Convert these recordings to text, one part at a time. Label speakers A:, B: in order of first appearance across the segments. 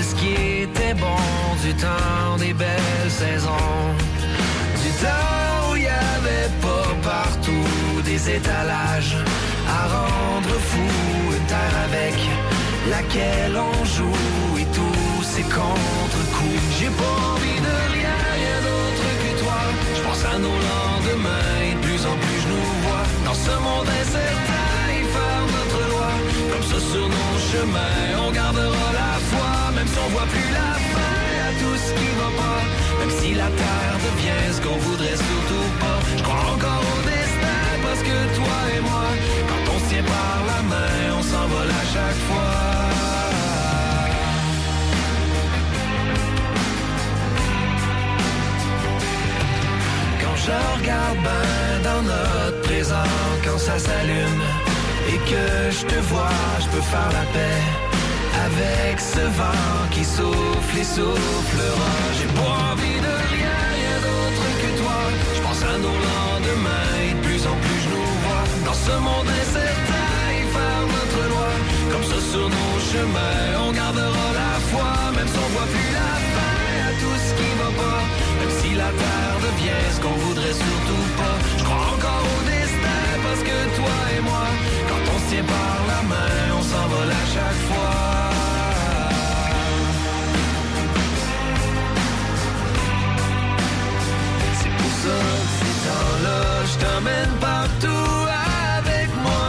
A: ce qui était bon, du temps des belles saisons, du temps où il y avait pas partout des étalages à rendre fou, une terre avec laquelle on joue et tous ces contre-coups. J'ai pas envie de rien, rien d'autre que toi. Je pense à nos lendemains et de plus en plus je nous vois dans ce monde incertain et faire notre loi. Comme ça sur nos chemins, on gardera la foi, même si on voit plus la fin à tout ce qui va pas. Même si la terre devient ce qu'on voudrait surtout pas. Je crois encore au destin parce que toi et moi, quand on se tient par la main, on s'envole à chaque fois. Quand je regarde ben dans notre présent, quand ça s'allume et que je te vois, je peux faire la paix avec ce vent qui souffle et soufflera. J'ai pas envie de rien, rien d'autre que toi. Je pense à nos lendemains et de plus en plus je nous vois dans ce monde incertain et faire notre loi. Comme ça sur nos chemins, on gardera la foi, même si on voit plus la fin à tout ce qui va pas. Même si la terre devient ce qu'on voudrait surtout pas. Je crois encore au destin parce que toi et moi, quand on se tient par la main, on s'envole à chaque fois. C'est pour ça que ces temps-là, je t'emmène partout avec moi.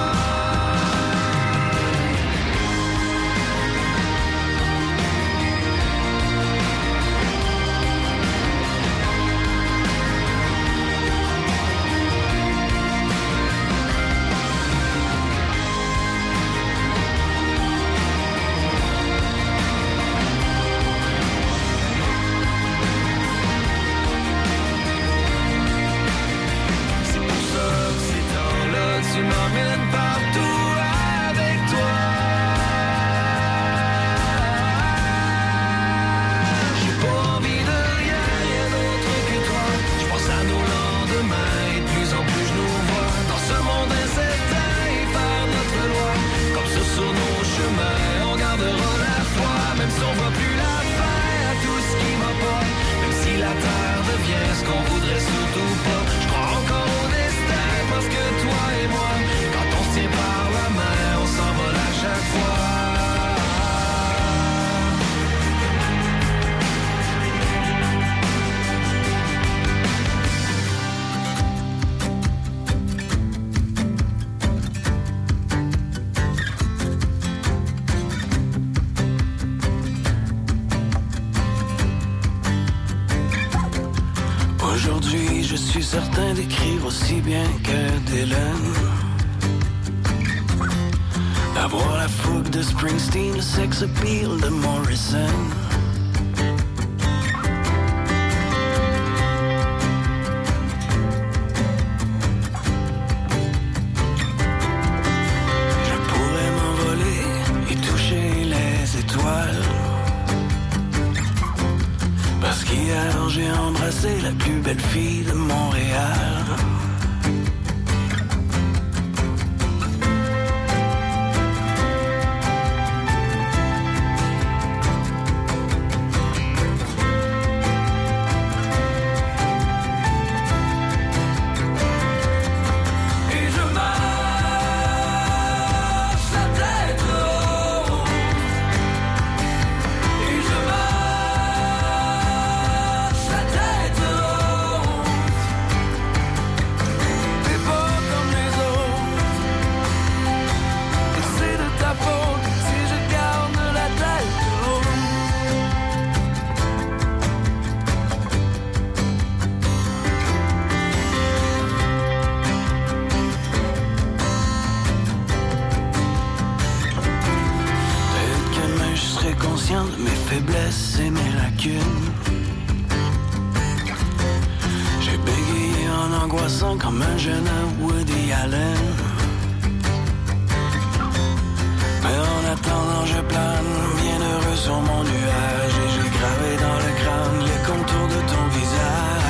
A: Tu m'emmènes partout avec toi. J'ai pas envie de rien, rien d'autre que toi. Je pense à nos lendemains et de plus en plus je nous vois dans ce monde incertain et faire notre loi. Comme ça sur nos chemins, on gardera la foi, même si on voit plus la fin à tout ce qui va pas. Même si la terre devient ce qu'on voudrait surtout pas. Je crois encore au destin parce que toi et moi, quand on se tient par la main, on s'envole à chaque fois. Aujourd'hui, je suis certain d'écrire aussi bien que Dylan. D'avoir la fougue de Springsteen, le sex appeal de Morrison. Je pourrais m'envoler et toucher les étoiles. Parce qu'hier j'ai embrassé la plus belle fille de Montréal. De mes faiblesses et mes lacunes. J'ai bégayé en angoissant comme un jeune Woody Allen. Mais en attendant je plane, bien heureux sur mon nuage. Et j'ai gravé dans le crâne les contours de ton visage.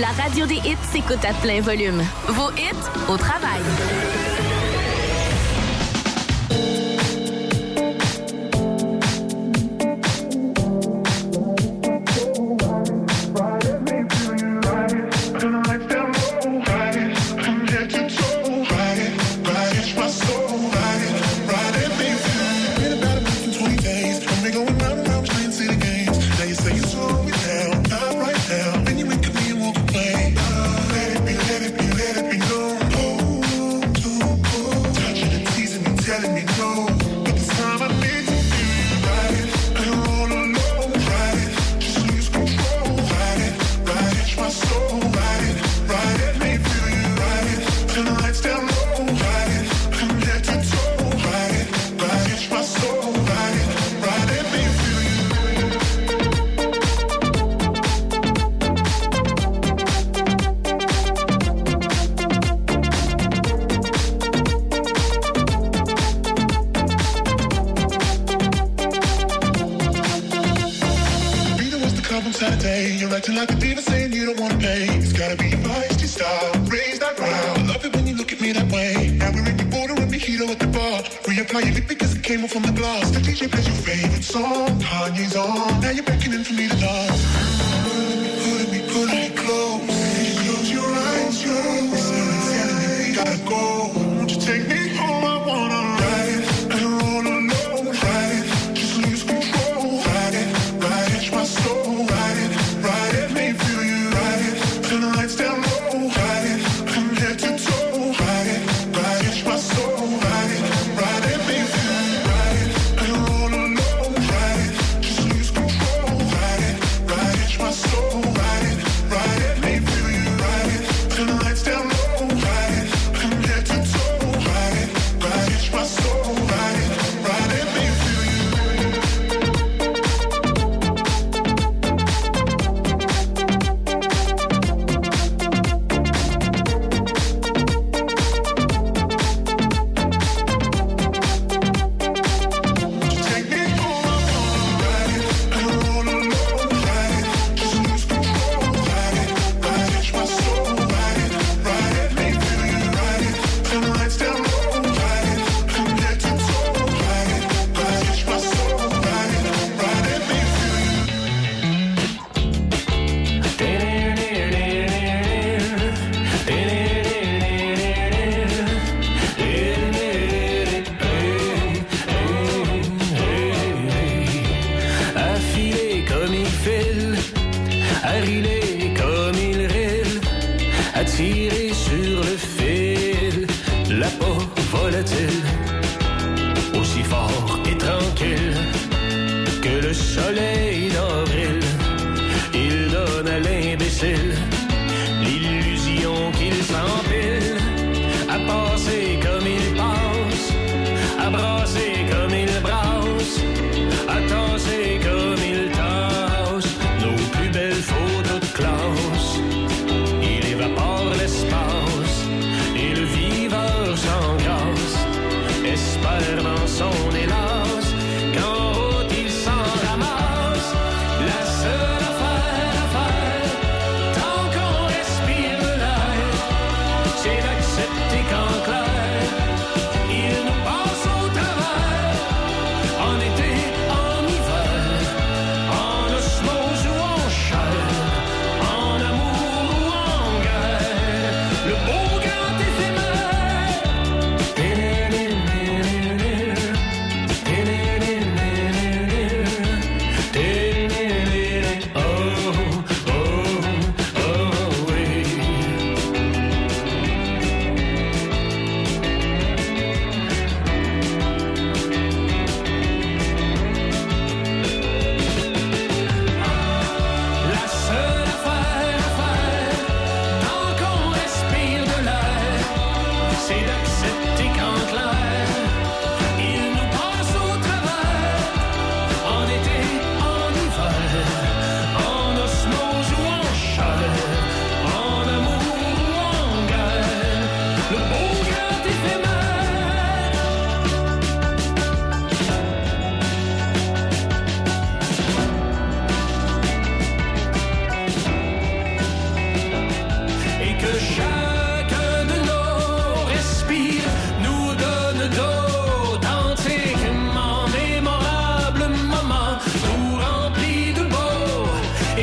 B: La radio des hits s'écoute à plein volume. Vos hits au travail.
C: Like a diva saying you don't wanna pay. It's gotta be your feisty style. Raise that brow. Love it when you look at me that way. Now we're in the border and mojito at the bar. Reapply your lip because it came off from the glass. The DJ plays your favorite song. Kanye's on. Now you're beckoning for me to dance. Put me close. Close your eyes, yo. We gotta go. Won't you take me home? I wanna ride it and roll alone. Ride it, just lose control. Ride it, catch my soul. Ride it.
A: Espère dans son hélas, qu'en route il s'en ramasse.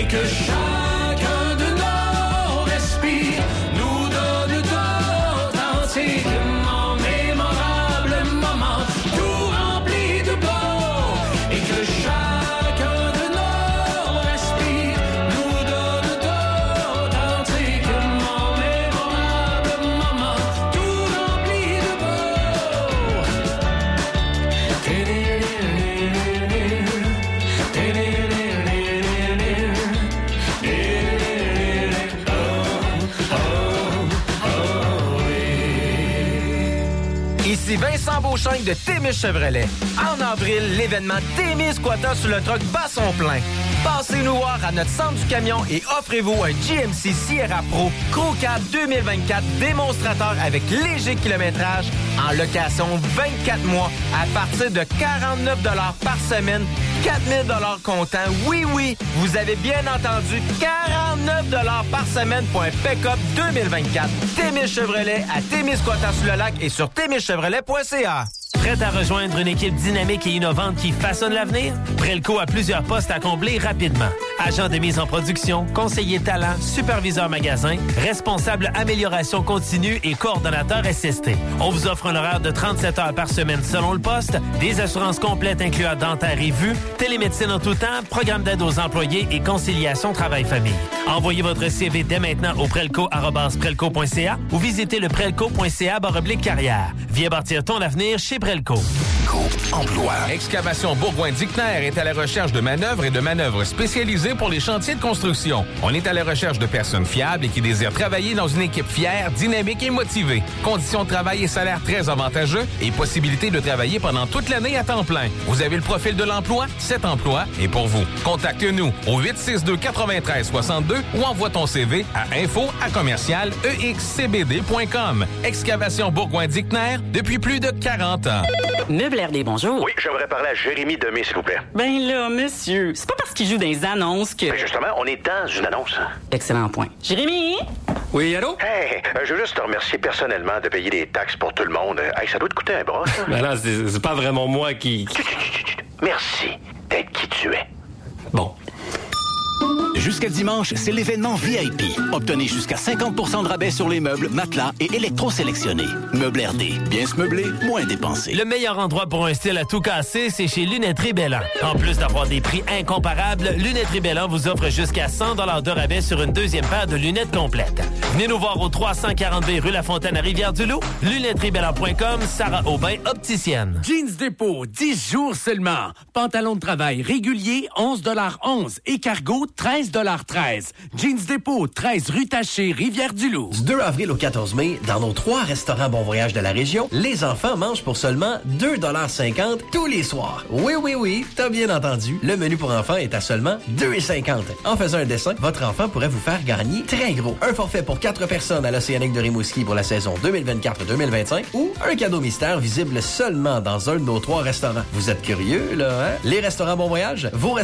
A: et que chacun de nos respires nous donne d'authentiquement mémorables moments, tout remplis de beau, et que chacun de nos respires nous donne d'authentiquement mémorables moments, tout remplis de beau.
D: Ici Vincent Beauchamp de Témis Chevrolet. En avril, l'événement Témis Squatta sur le truck bat son plein. Passez nous voir à notre centre du camion et offrez-vous un GMC Sierra Pro Crew Cab 2024 démonstrateur avec léger kilométrage en location 24 mois à partir de 49 $ par semaine, 4 000 $ comptant. Oui, vous avez bien entendu, 49 $ par semaine pour un pick-up 2024. Témis Chevrolet à Témis-Squatta-sur-le-Lac et sur témischevrolet.ca.
E: Prête à rejoindre une équipe dynamique et innovante qui façonne l'avenir? Prelco a plusieurs postes à combler rapidement. Agent de mise en production, conseiller talent, superviseur magasin, responsable amélioration continue et coordonnateur SST. On vous offre un horaire de 37 heures par semaine selon le poste, des assurances complètes incluant dentaire et vue, télémédecine en tout temps, programme d'aide aux employés et conciliation travail-famille. Envoyez votre CV dès maintenant au prelco@prelco.ca ou visitez le prelco.ca/carrière. Viens bâtir ton avenir chez Prelco.
F: Emploi. Excavation Bourgoin-Dickner est à la recherche de manœuvres et de manœuvres spécialisées pour les chantiers de construction. On est à la recherche de personnes fiables et qui désirent travailler dans une équipe fière, dynamique et motivée. Conditions de travail et salaire très avantageux et possibilité de travailler pendant toute l'année à temps plein. Vous avez le profil de l'emploi? Cet emploi est pour vous. Contacte-nous au 862-93-62 ou envoie ton CV à info@commercial-excbd.com. Excavation Bourgoin-Dickner depuis plus de 40 ans.
G: Meuble RD, bonjour.
H: Oui, j'aimerais parler à Jérémy Demé, s'il vous plaît.
G: Ben là, monsieur, c'est pas parce qu'il joue dans les annonces que...
H: Ben justement, on est dans une annonce.
G: Excellent point. Jérémy?
I: Oui, allô?
H: Hey, je veux juste te remercier personnellement de payer des taxes pour tout le monde. Hey, ça doit te coûter un bras, ça.
I: Ben là, c'est pas vraiment moi qui...
H: Merci d'être qui tu es.
I: Bon.
J: Jusqu'à dimanche, c'est l'événement VIP. Obtenez jusqu'à 50% de rabais sur les meubles, matelas et électro-sélectionnés. Meubles RD. Bien se meubler, moins dépenser.
E: Le meilleur endroit pour un style à tout casser, c'est chez Lunetterie Bellan. En plus d'avoir des prix incomparables, Lunetterie Bellan vous offre jusqu'à 100 $ de rabais sur une deuxième paire de lunettes complètes. Venez nous voir au 340B rue La Fontaine à Rivière-du-Loup. LunetterieBellan.com, Sarah Aubin, opticienne.
K: Jeans Dépôt, 10 jours seulement. Pantalon de travail régulier, 11,11 $. Et cargo, 13,13 $. Jeans Dépôt, 13 rue Taché, Rivière-du-Loup.
L: Du 2 avril au 14 mai, dans nos 3 restaurants Bon Voyage de la région, les enfants mangent pour seulement 2,50 $ tous les soirs. Oui, t'as bien entendu. Le menu pour enfants est à seulement 2,50 $. En faisant un dessin, votre enfant pourrait vous faire gagner très gros. Un forfait pour 4 personnes à l'Océanique de Rimouski pour la saison 2024-2025 ou un cadeau mystère visible seulement dans un de nos 3 restaurants. Vous êtes curieux, là, hein? Les restaurants Bon Voyage, vos restaurants